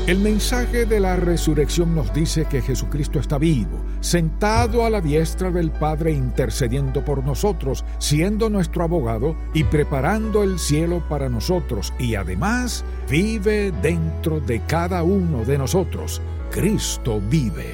El mensaje de la resurrección nos dice que Jesucristo está vivo, sentado a la diestra del Padre intercediendo por nosotros, siendo nuestro abogado y preparando el cielo para nosotros, y además vive dentro de cada uno de nosotros. Cristo vive.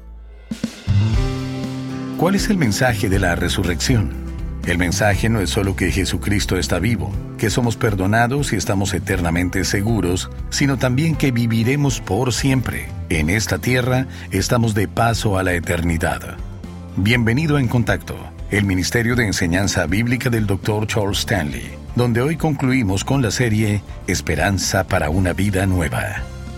¿Cuál es el mensaje de la resurrección? El mensaje no es solo que Jesucristo está vivo, que somos perdonados y estamos eternamente seguros, sino también que viviremos por siempre. En esta tierra estamos de paso a la eternidad. Bienvenido a En Contacto, el Ministerio de Enseñanza Bíblica del Dr. Charles Stanley, donde hoy concluimos con la serie Esperanza para una vida nueva.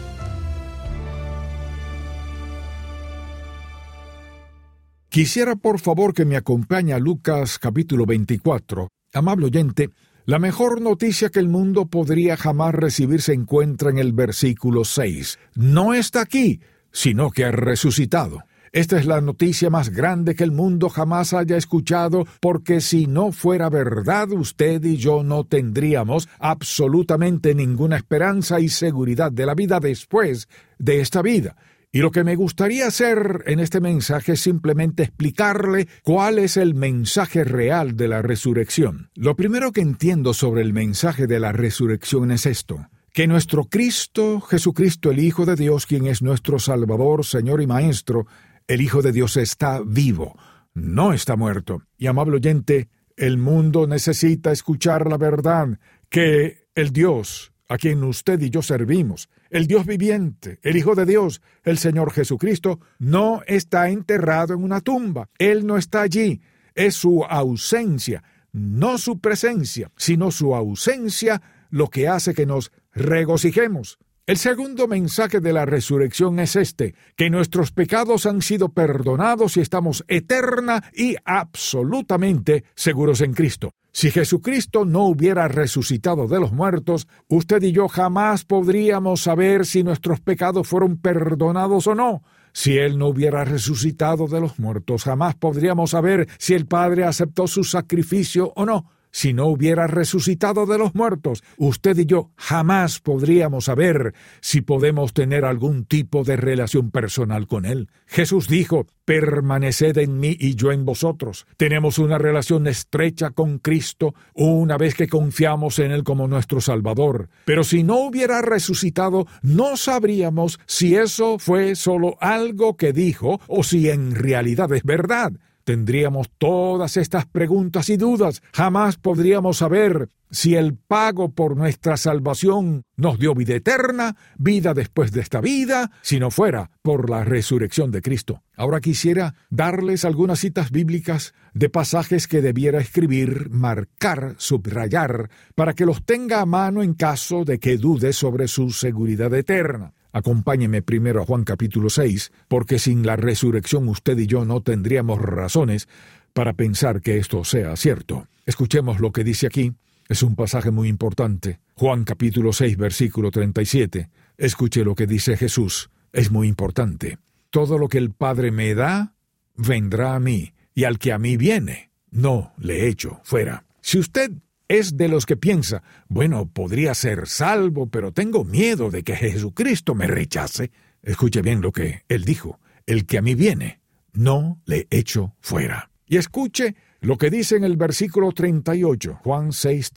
Quisiera por favor que me acompañe a Lucas capítulo 24. Amable oyente, la mejor noticia que el mundo podría jamás recibir se encuentra en el versículo 6. No está aquí, sino que ha resucitado. Esta es la noticia más grande que el mundo jamás haya escuchado, porque si no fuera verdad, usted y yo no tendríamos absolutamente ninguna esperanza y seguridad de la vida después de esta vida. Y lo que me gustaría hacer en este mensaje es simplemente explicarle cuál es el mensaje real de la resurrección. Lo primero que entiendo sobre el mensaje de la resurrección es esto: que nuestro Cristo, Jesucristo, el Hijo de Dios, quien es nuestro Salvador, Señor y Maestro, el Hijo de Dios está vivo, no está muerto. Y amable oyente, el mundo necesita escuchar la verdad, que el Dios a quien usted y yo servimos, el Dios viviente, el Hijo de Dios, el Señor Jesucristo, no está enterrado en una tumba. Él no está allí. Es su ausencia, no su presencia, sino su ausencia lo que hace que nos regocijemos. El segundo mensaje de la resurrección es este: que nuestros pecados han sido perdonados y estamos eterna y absolutamente seguros en Cristo. Si Jesucristo no hubiera resucitado de los muertos, usted y yo jamás podríamos saber si nuestros pecados fueron perdonados o no. Si Él no hubiera resucitado de los muertos, jamás podríamos saber si el Padre aceptó su sacrificio o no. Si no hubiera resucitado de los muertos, usted y yo jamás podríamos saber si podemos tener algún tipo de relación personal con Él. Jesús dijo: permaneced en mí y yo en vosotros. Tenemos una relación estrecha con Cristo una vez que confiamos en Él como nuestro Salvador. Pero si no hubiera resucitado, no sabríamos si eso fue solo algo que dijo o si en realidad es verdad. Tendríamos todas estas preguntas y dudas. Jamás podríamos saber si el pago por nuestra salvación nos dio vida eterna, vida después de esta vida, si no fuera por la resurrección de Cristo. Ahora quisiera darles algunas citas bíblicas de pasajes que debiera escribir, marcar, subrayar, para que los tenga a mano en caso de que dude sobre su seguridad eterna. Acompáñeme primero a Juan capítulo 6, porque sin la resurrección usted y yo no tendríamos razones para pensar que esto sea cierto. Escuchemos lo que dice aquí. Es un pasaje muy importante. Juan capítulo 6, versículo 37. Escuche lo que dice Jesús. Es muy importante. Todo lo que el Padre me da, vendrá a mí, y al que a mí viene, no le echo fuera. Si usted es de los que piensa: bueno, podría ser salvo, pero tengo miedo de que Jesucristo me rechace, escuche bien lo que Él dijo: el que a mí viene, no le echo fuera. Y escuche lo que dice en el versículo 38, Juan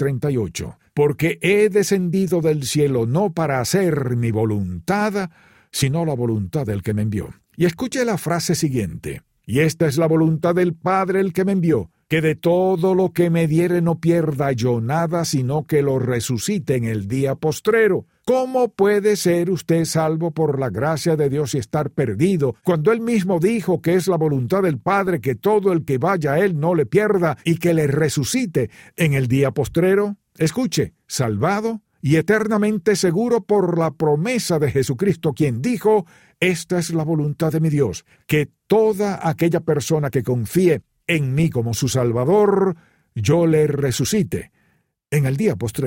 6:38. Porque he descendido del cielo no para hacer mi voluntad, sino la voluntad del que me envió. Y escuche la frase siguiente: y esta es la voluntad del Padre el que me envió, que de todo lo que me diere no pierda yo nada, sino que lo resucite en el día postrero. ¿Cómo puede ser usted salvo por la gracia de Dios y estar perdido, cuando Él mismo dijo que es la voluntad del Padre que todo el que vaya a Él no le pierda y que le resucite en el día postrero? Escuche: salvado y eternamente seguro por la promesa de Jesucristo, quien dijo: esta es la voluntad de mi Dios, que toda aquella persona que confíe en mí como su Salvador, yo le resucite en el día postrero.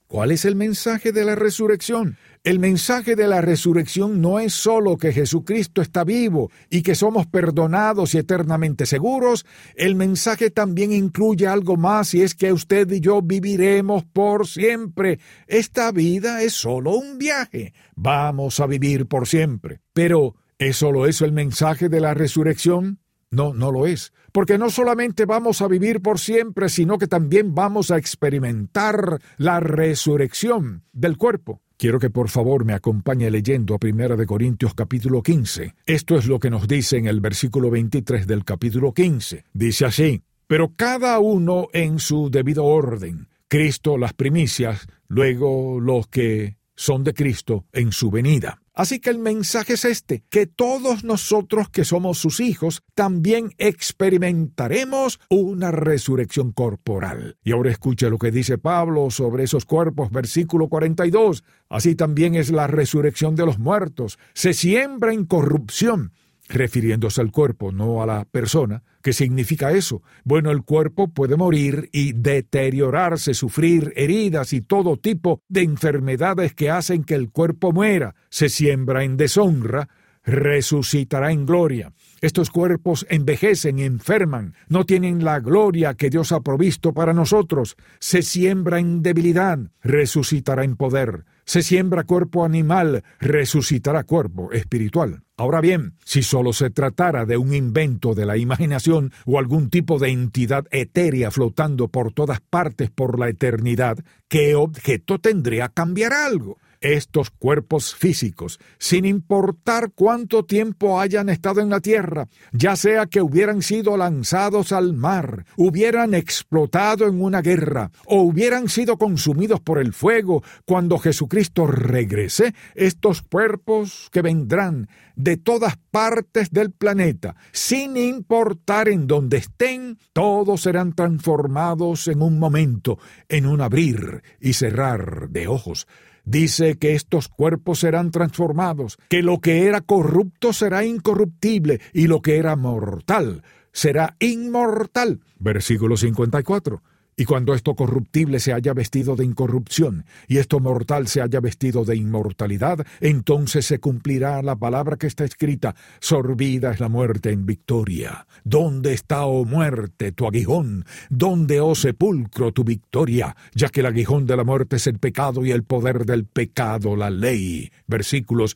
¿Cuál es el mensaje de la resurrección? El mensaje de la resurrección no es solo que Jesucristo está vivo y que somos perdonados y eternamente seguros. El mensaje también incluye algo más, y es que usted y yo viviremos por siempre. Esta vida es solo un viaje. Vamos a vivir por siempre. Pero, ¿es solo eso el mensaje de la resurrección? No, no lo es, porque no solamente vamos a vivir por siempre, sino que también vamos a experimentar la resurrección del cuerpo. Quiero que por favor me acompañe leyendo a 1 Corintios capítulo 15. Esto es lo que nos dice en el versículo 23 del capítulo 15. Dice así: pero cada uno en su debido orden. Cristo las primicias, luego los que son de Cristo en su venida. Así que el mensaje es este, que todos nosotros que somos sus hijos también experimentaremos una resurrección corporal. Y ahora escuche lo que dice Pablo sobre esos cuerpos, versículo 42. Así también es la resurrección de los muertos. Se siembra en corrupción, refiriéndose al cuerpo, no a la persona. ¿Qué significa eso? Bueno, el cuerpo puede morir y deteriorarse, sufrir heridas y todo tipo de enfermedades que hacen que el cuerpo muera. Se siembra en deshonra, resucitará en gloria. Estos cuerpos envejecen y enferman, no tienen la gloria que Dios ha provisto para nosotros. Se siembra en debilidad, resucitará en poder. Se siembra cuerpo animal, resucitará cuerpo espiritual. Ahora bien, si solo se tratara de un invento de la imaginación o algún tipo de entidad etérea flotando por todas partes por la eternidad, ¿qué objeto tendría que cambiar algo? Estos cuerpos físicos, sin importar cuánto tiempo hayan estado en la tierra, ya sea que hubieran sido lanzados al mar, hubieran explotado en una guerra o hubieran sido consumidos por el fuego, cuando Jesucristo regrese, estos cuerpos que vendrán de todas partes del planeta, sin importar en dónde estén, todos serán transformados en un momento, en un abrir y cerrar de ojos. Dice que estos cuerpos serán transformados, que lo que era corrupto será incorruptible y lo que era mortal será inmortal. Versículo 54. Y cuando esto corruptible se haya vestido de incorrupción y esto mortal se haya vestido de inmortalidad, entonces se cumplirá la palabra que está escrita: sorbida es la muerte en victoria. ¿Dónde está, oh muerte, tu aguijón? ¿Dónde, oh sepulcro, tu victoria? Ya que el aguijón de la muerte es el pecado y el poder del pecado la ley. Versículos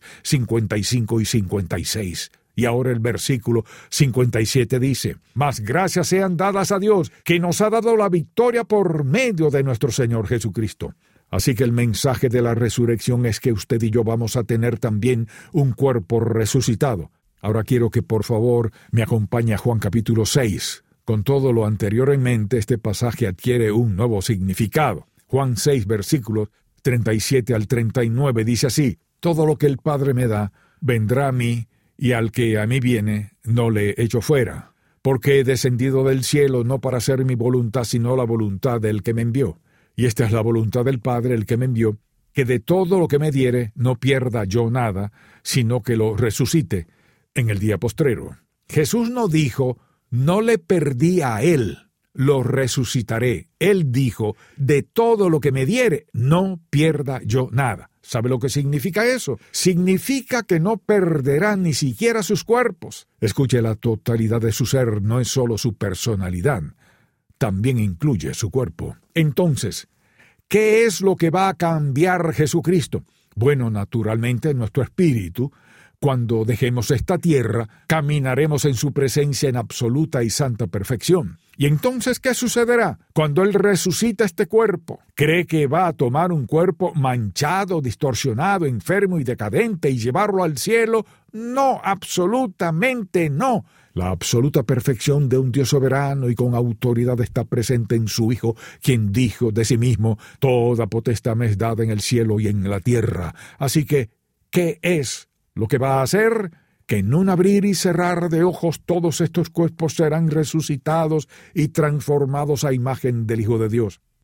55 y 56. Y ahora el versículo 57 dice: mas gracias sean dadas a Dios, que nos ha dado la victoria por medio de nuestro Señor Jesucristo. Así que el mensaje de la resurrección es que usted y yo vamos a tener también un cuerpo resucitado. Ahora quiero que por favor me acompañe a Juan capítulo 6. Con todo lo anterior en mente, este pasaje adquiere un nuevo significado. Juan 6, versículos 37 al 39 dice así: todo lo que el Padre me da, vendrá a mí, y al que a mí viene, no le echo fuera, porque he descendido del cielo no para hacer mi voluntad, sino la voluntad del que me envió. Y esta es la voluntad del Padre, el que me envió, que de todo lo que me diere no pierda yo nada, sino que lo resucite en el día postrero. Jesús no dijo: no le perdí a él, lo resucitaré. Él dijo: de todo lo que me diere, no pierda yo nada. ¿Sabe lo que significa eso? Significa que no perderá ni siquiera sus cuerpos. Escuche, la totalidad de su ser no es solo su personalidad, también incluye su cuerpo. Entonces, ¿qué es lo que va a cambiar Jesucristo? Bueno, naturalmente nuestro espíritu. Cuando dejemos esta tierra, caminaremos en su presencia en absoluta y santa perfección. ¿Y entonces qué sucederá cuando Él resucita este cuerpo? ¿Cree que va a tomar un cuerpo manchado, distorsionado, enfermo y decadente y llevarlo al cielo? No, absolutamente no. La absoluta perfección de un Dios soberano y con autoridad está presente en su Hijo, quien dijo de sí mismo: toda potestad me es dada en el cielo y en la tierra. Así que, ¿qué es lo que va a hacer? Que en un abrir y cerrar de ojos todos estos cuerpos serán resucitados y transformados a imagen del Hijo de Dios.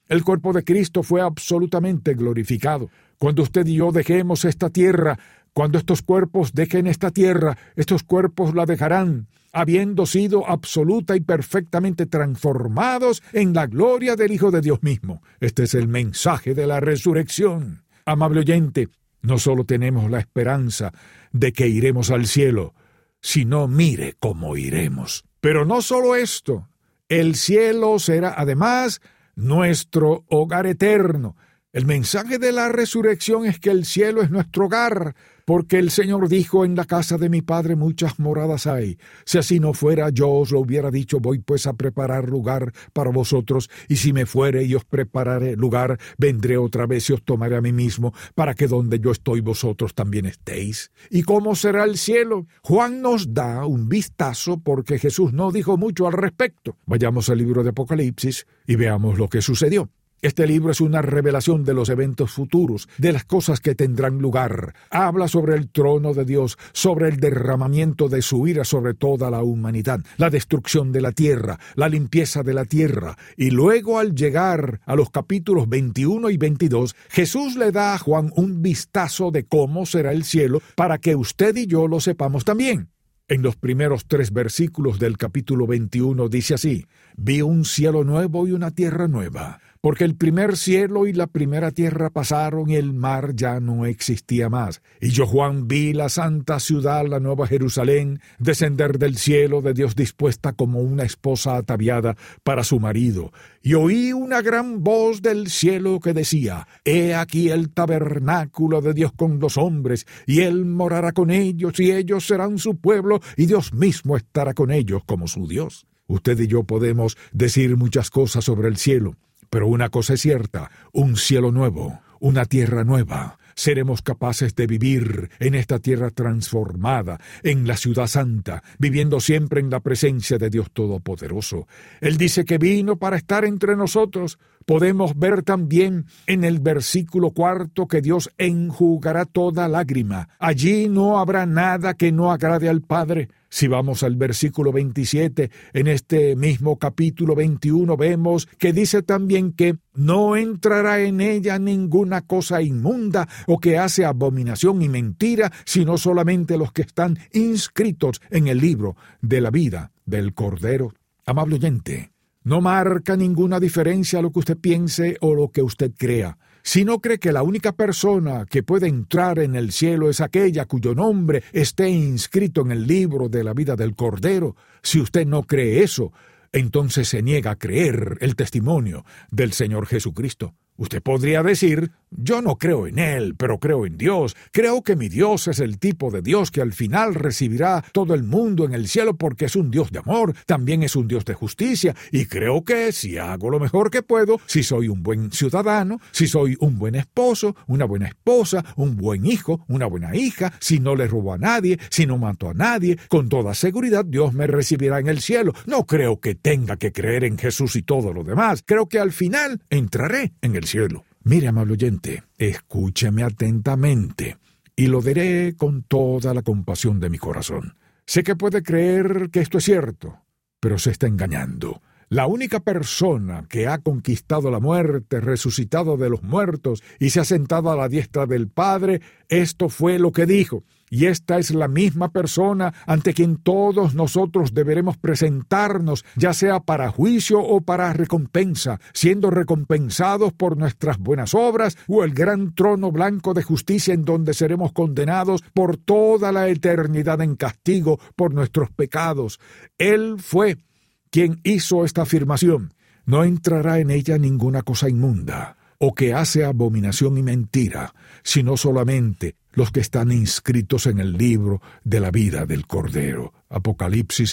El cuerpo de Cristo fue absolutamente glorificado. Cuando usted y yo dejemos esta tierra, cuando estos cuerpos dejen esta tierra, estos cuerpos la dejarán, habiendo sido absoluta y perfectamente transformados en la gloria del Hijo de Dios mismo. Este es el mensaje de la resurrección. Amable oyente, no solo tenemos la esperanza de que iremos al cielo, sino mire cómo iremos. Pero no solo esto, el cielo será además nuestro hogar eterno. El mensaje de la resurrección es que el cielo es nuestro hogar, porque el Señor dijo: en la casa de mi Padre muchas moradas hay. Si así no fuera, yo os lo hubiera dicho: voy pues a preparar lugar para vosotros, y si me fuere y os prepararé lugar, vendré otra vez y os tomaré a mí mismo, para que donde yo estoy vosotros también estéis. ¿Y cómo será el cielo? Juan nos da un vistazo, porque Jesús no dijo mucho al respecto. Vayamos al libro de Apocalipsis y veamos lo que sucedió. Este libro es una revelación de los eventos futuros, de las cosas que tendrán lugar. Habla sobre el trono de Dios, sobre el derramamiento de su ira sobre toda la humanidad, la destrucción de la tierra, la limpieza de la tierra. Y luego, al llegar a los capítulos 21 y 22, Jesús le da a Juan un vistazo de cómo será el cielo para que usted y yo lo sepamos también. En los primeros 3 versículos del capítulo 21 dice así: vi un cielo nuevo y una tierra nueva, porque el primer cielo y la primera tierra pasaron y el mar ya no existía más. Y yo, Juan, vi la santa ciudad, la nueva Jerusalén, descender del cielo de Dios, dispuesta como una esposa ataviada para su marido. Y oí una gran voz del cielo que decía: he aquí el tabernáculo de Dios con los hombres, y Él morará con ellos, y ellos serán su pueblo, y Dios mismo estará con ellos como su Dios. Usted y yo podemos decir muchas cosas sobre el cielo, pero una cosa es cierta: un cielo nuevo, una tierra nueva. Seremos capaces de vivir en esta tierra transformada, en la ciudad santa, viviendo siempre en la presencia de Dios Todopoderoso. Él dice que vino para estar entre nosotros. Podemos ver también en el versículo 4 que Dios enjugará toda lágrima. Allí no habrá nada que no agrade al Padre. Si vamos al versículo 27, en este mismo capítulo 21, vemos que dice también que no entrará en ella ninguna cosa inmunda o que hace abominación y mentira, sino solamente los que están inscritos en el libro de la vida del Cordero. Amable oyente, no marca ninguna diferencia lo que usted piense o lo que usted crea. Si no cree que la única persona que puede entrar en el cielo es aquella cuyo nombre esté inscrito en el libro de la vida del Cordero, si usted no cree eso, entonces se niega a creer el testimonio del Señor Jesucristo. Usted podría decir: yo no creo en Él, pero creo en Dios. Creo que mi Dios es el tipo de Dios que al final recibirá todo el mundo en el cielo porque es un Dios de amor, también es un Dios de justicia, y creo que si hago lo mejor que puedo, si soy un buen ciudadano, si soy un buen esposo, una buena esposa, un buen hijo, una buena hija, si no le robo a nadie, si no mato a nadie, con toda seguridad Dios me recibirá en el cielo. No creo que tenga que creer en Jesús y todo lo demás. Creo que al final entraré en el cielo. Mire, amable oyente, escúcheme atentamente, y lo diré con toda la compasión de mi corazón. Sé que puede creer que esto es cierto, pero se está engañando. La única persona que ha conquistado la muerte, resucitado de los muertos y se ha sentado a la diestra del Padre, esto fue lo que dijo. Y esta es la misma persona ante quien todos nosotros deberemos presentarnos, ya sea para juicio o para recompensa, siendo recompensados por nuestras buenas obras o el gran trono blanco de justicia en donde seremos condenados por toda la eternidad en castigo por nuestros pecados. Él fue quien hizo esta afirmación: no entrará en ella ninguna cosa inmunda o que hace abominación y mentira, sino solamente los que están inscritos en el libro de la vida del Cordero. Apocalipsis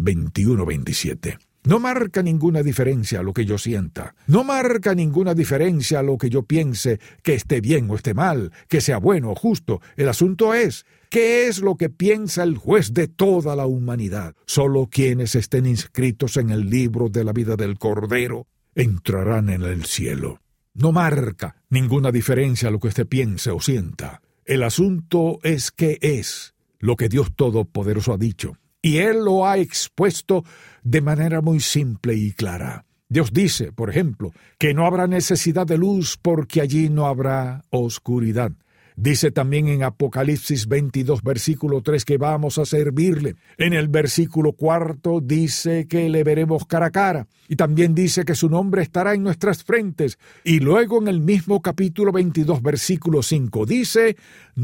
21-27. No marca ninguna diferencia lo que yo sienta. No marca ninguna diferencia lo que yo piense, que esté bien o esté mal, que sea bueno o justo. El asunto es: ¿qué es lo que piensa el juez de toda la humanidad? Solo quienes estén inscritos en el libro de la vida del Cordero entrarán en el cielo. No marca ninguna diferencia lo que usted piense o sienta. El asunto es qué es lo que Dios Todopoderoso ha dicho. Y Él lo ha expuesto de manera muy simple y clara. Dios dice, por ejemplo, que no habrá necesidad de luz porque allí no habrá oscuridad. Dice también en Apocalipsis 22, versículo 3, que vamos a servirle. En el versículo 4 dice que le veremos cara a cara. Y también dice que su nombre estará en nuestras frentes. Y luego en el mismo capítulo 22, versículo 5, dice,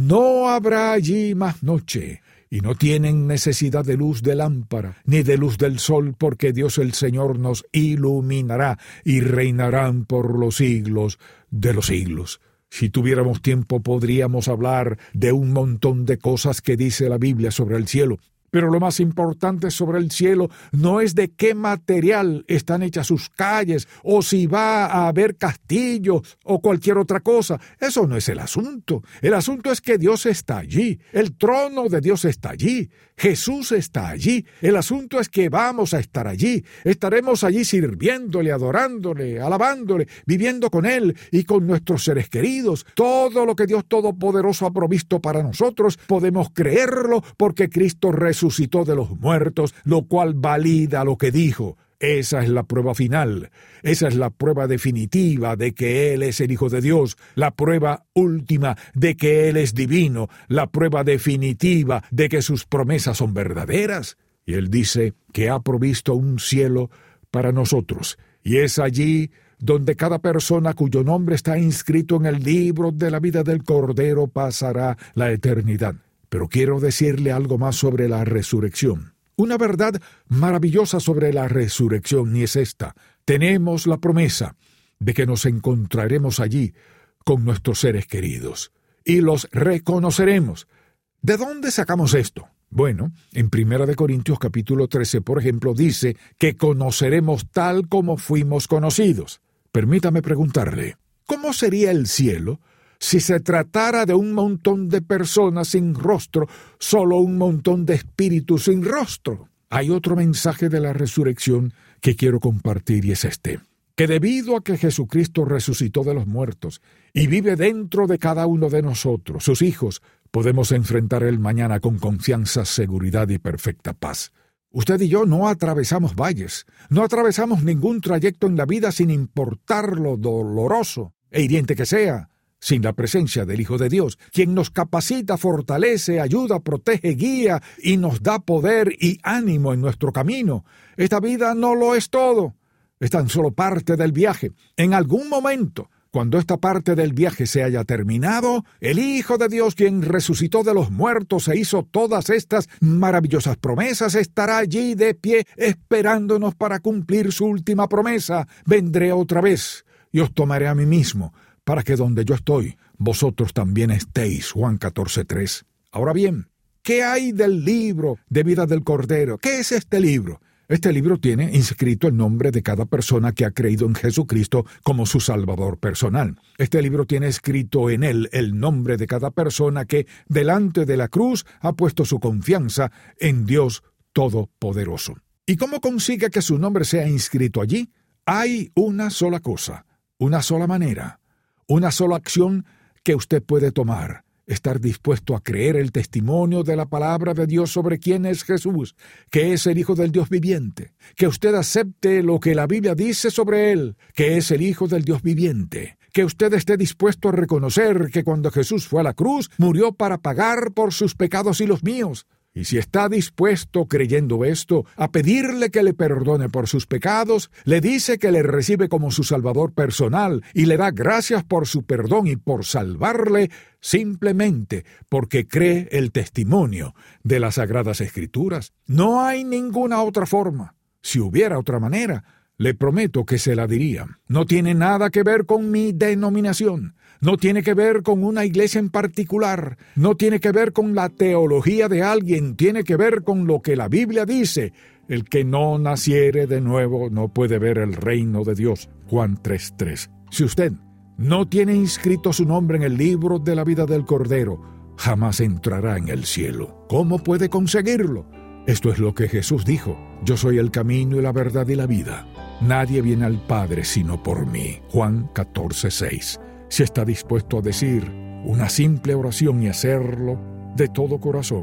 no habrá allí más noche. Y no tienen necesidad de luz de lámpara, ni de luz del sol, porque Dios el Señor nos iluminará y reinarán por los siglos de los siglos. Si tuviéramos tiempo podríamos hablar de un montón de cosas que dice la Biblia sobre el cielo. Pero lo más importante sobre el cielo no es de qué material están hechas sus calles, o si va a haber castillos o cualquier otra cosa. Eso no es el asunto. El asunto es que Dios está allí. El trono de Dios está allí. Jesús está allí. El asunto es que vamos a estar allí. Estaremos allí sirviéndole, adorándole, alabándole, viviendo con Él y con nuestros seres queridos. Todo lo que Dios Todopoderoso ha provisto para nosotros podemos creerlo porque Cristo resucitó de los muertos, lo cual valida lo que dijo. Esa es la prueba final. Esa es la prueba definitiva de que Él es el Hijo de Dios, la prueba última de que Él es divino, la prueba definitiva de que sus promesas son verdaderas. Y Él dice que ha provisto un cielo para nosotros, y es allí donde cada persona cuyo nombre está inscrito en el libro de la vida del Cordero pasará la eternidad. Pero quiero decirle algo más sobre la resurrección. Una verdad maravillosa sobre la resurrección, y es esta. Tenemos la promesa de que nos encontraremos allí con nuestros seres queridos y los reconoceremos. ¿De dónde sacamos esto? Bueno, en 1 Corintios capítulo 13, por ejemplo, dice que conoceremos tal como fuimos conocidos. Permítame preguntarle, ¿cómo sería el cielo si se tratara de un montón de personas sin rostro, solo un montón de espíritus sin rostro? Hay otro mensaje de la resurrección que quiero compartir, y es este: que debido a que Jesucristo resucitó de los muertos y vive dentro de cada uno de nosotros, sus hijos, podemos enfrentar el mañana con confianza, seguridad y perfecta paz. Usted y yo no atravesamos valles, no atravesamos ningún trayecto en la vida sin importar lo doloroso e hiriente que sea, sin la presencia del Hijo de Dios, quien nos capacita, fortalece, ayuda, protege, guía y nos da poder y ánimo en nuestro camino. Esta vida no lo es todo, es tan solo parte del viaje. En algún momento, cuando esta parte del viaje se haya terminado, el Hijo de Dios, quien resucitó de los muertos e hizo todas estas maravillosas promesas, estará allí de pie esperándonos para cumplir su última promesa. Vendré otra vez y os tomaré a mí mismo, para que donde yo estoy, vosotros también estéis. Juan 14:3. Ahora bien, ¿qué hay del libro de vida del Cordero? ¿Qué es este libro? Este libro tiene inscrito el nombre de cada persona que ha creído en Jesucristo como su Salvador personal. Este libro tiene escrito en él el nombre de cada persona que, delante de la cruz, ha puesto su confianza en Dios Todopoderoso. ¿Y cómo consigue que su nombre sea inscrito allí? Hay una sola cosa, una sola manera, una sola acción que usted puede tomar: estar dispuesto a creer el testimonio de la palabra de Dios sobre quién es Jesús, que es el Hijo del Dios viviente, que usted acepte lo que la Biblia dice sobre él, que es el Hijo del Dios viviente, que usted esté dispuesto a reconocer que cuando Jesús fue a la cruz, murió para pagar por sus pecados y los míos. Y si está dispuesto, creyendo esto, a pedirle que le perdone por sus pecados, le dice que le recibe como su Salvador personal y le da gracias por su perdón y por salvarle, simplemente porque cree el testimonio de las Sagradas Escrituras. No hay ninguna otra forma. Si hubiera otra manera, le prometo que se la diría. No tiene nada que ver con mi denominación. No tiene que ver con una iglesia en particular. No tiene que ver con la teología de alguien. Tiene que ver con lo que la Biblia dice. El que no naciere de nuevo no puede ver el reino de Dios. Juan 3:3. Si usted no tiene inscrito su nombre en el libro de la vida del Cordero, jamás entrará en el cielo. ¿Cómo puede conseguirlo? Esto es lo que Jesús dijo: yo soy el camino y la verdad y la vida. Nadie viene al Padre sino por mí. Juan 14:6. Si está dispuesto a decir una simple oración y hacerlo de todo corazón,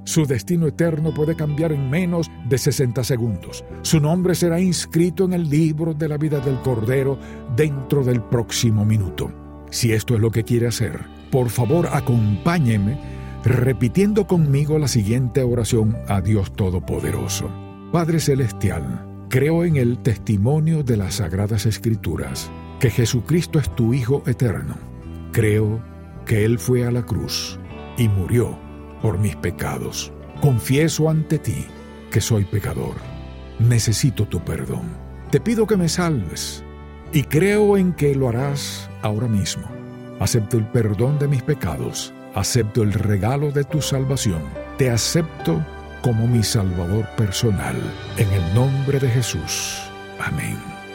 Su destino eterno puede cambiar en menos de 60 segundos. Su nombre será inscrito en el libro de la vida del Cordero dentro del próximo minuto. Si esto es lo que quiere hacer, por favor acompáñeme repitiendo conmigo la siguiente oración a Dios Todopoderoso. Padre Celestial, creo en el testimonio de las Sagradas Escrituras, que Jesucristo es tu Hijo eterno. Creo que Él fue a la cruz y murió por mis pecados. Confieso ante ti que soy pecador. Necesito tu perdón. Te pido que me salves y creo en que lo harás ahora mismo. Acepto el perdón de mis pecados. Acepto el regalo de tu salvación. Te acepto como mi Salvador personal. En el nombre de Jesús. Amén.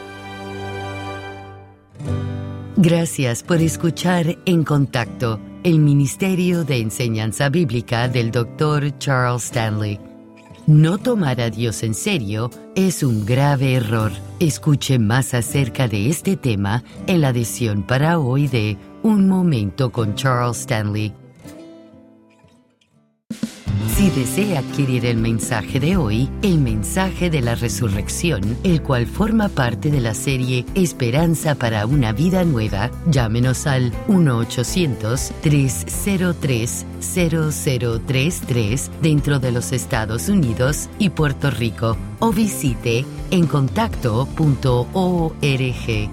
Gracias por escuchar En Contacto, el Ministerio de Enseñanza Bíblica del Dr. Charles Stanley. No tomar a Dios en serio es un grave error. Escuche más acerca de este tema en la edición para hoy de Un Momento con Charles Stanley. Si desea adquirir el mensaje de hoy, el mensaje de la resurrección, el cual forma parte de la serie Esperanza para una vida nueva, llámenos al 1-800-303-0033 dentro de los Estados Unidos y Puerto Rico o visite encontacto.org.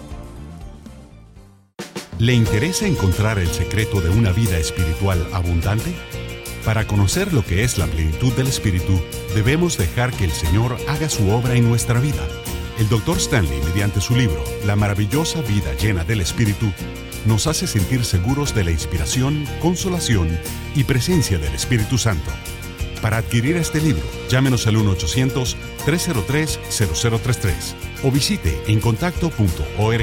¿Le interesa encontrar el secreto de una vida espiritual abundante? Para conocer lo que es la plenitud del Espíritu, debemos dejar que el Señor haga su obra en nuestra vida. El Dr. Stanley, mediante su libro, La maravillosa vida llena del Espíritu, nos hace sentir seguros de la inspiración, consolación y presencia del Espíritu Santo. Para adquirir este libro, llámenos al 1-800-303-0033 o visite encontacto.org.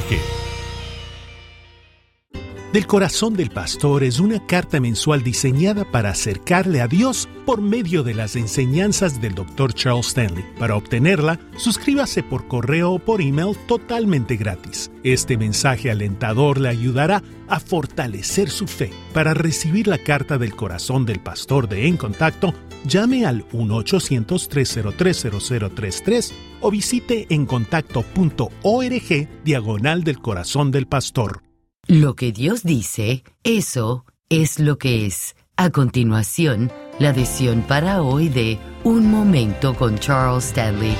Del Corazón del Pastor es una carta mensual diseñada para acercarle a Dios por medio de las enseñanzas del Dr. Charles Stanley. Para obtenerla, suscríbase por correo o por email totalmente gratis. Este mensaje alentador le ayudará a fortalecer su fe. Para recibir la carta del Corazón del Pastor de En Contacto, llame al 1-800-303-0033 o visite encontacto.org / del Corazón del Pastor. Lo que Dios dice, eso es lo que es. A continuación, la edición para hoy de Un Momento con Charles Stanley.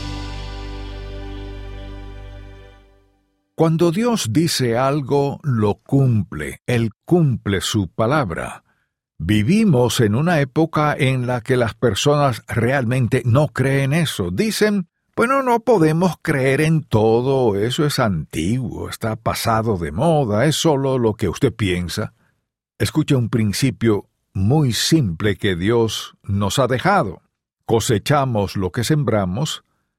Cuando Dios dice algo, lo cumple. Él cumple su palabra. Vivimos en una época en la que las personas realmente no creen eso. Dicen, bueno, no podemos creer en todo, eso es antiguo, está pasado de moda, es solo lo que usted piensa. Escuche un principio muy simple que Dios nos ha dejado. Cosechamos lo que sembramos,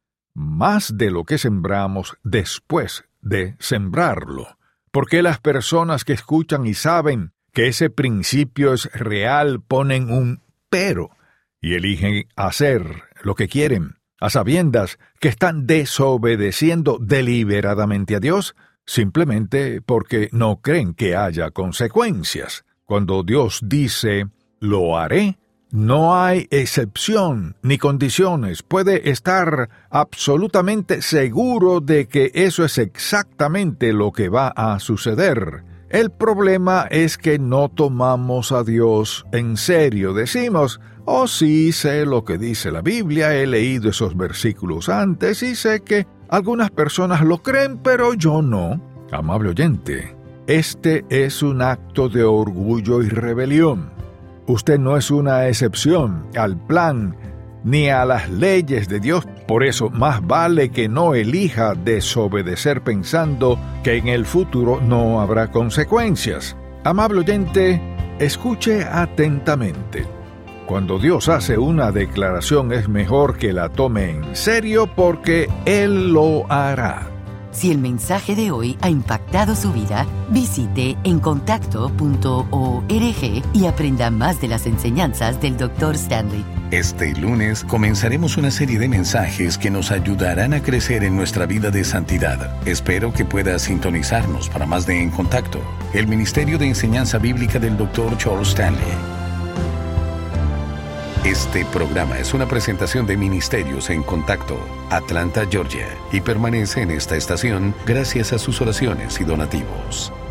más de lo que sembramos después de sembrarlo. Porque las personas que escuchan y saben que ese principio es real ponen un pero y eligen hacer lo que quieren, a sabiendas que están desobedeciendo deliberadamente a Dios, simplemente porque no creen que haya consecuencias. Cuando Dios dice, lo haré, no hay excepción ni condiciones. Puede estar absolutamente seguro de que eso es exactamente lo que va a suceder. El problema es que no tomamos a Dios en serio. Decimos, oh sí, sé lo que dice la Biblia, he leído esos versículos antes y sé que algunas personas lo creen, pero yo no. Amable oyente, este es un acto de orgullo y rebelión. Usted no es una excepción al plan ni a las leyes de Dios. Por eso, más vale que no elija desobedecer pensando que en el futuro no habrá consecuencias. Amable oyente, escuche atentamente. Cuando Dios hace una declaración es mejor que la tome en serio porque Él lo hará. Si el mensaje de hoy ha impactado su vida, visite encontacto.org y aprenda más de las enseñanzas del Dr. Stanley. Este lunes comenzaremos una serie de mensajes que nos ayudarán a crecer en nuestra vida de santidad. Espero que pueda sintonizarnos para más de En Contacto, el Ministerio de Enseñanza Bíblica del Dr. Charles Stanley. Este programa es una presentación de Ministerios en Contacto, Atlanta, Georgia, y permanece en esta estación gracias a sus oraciones y donativos.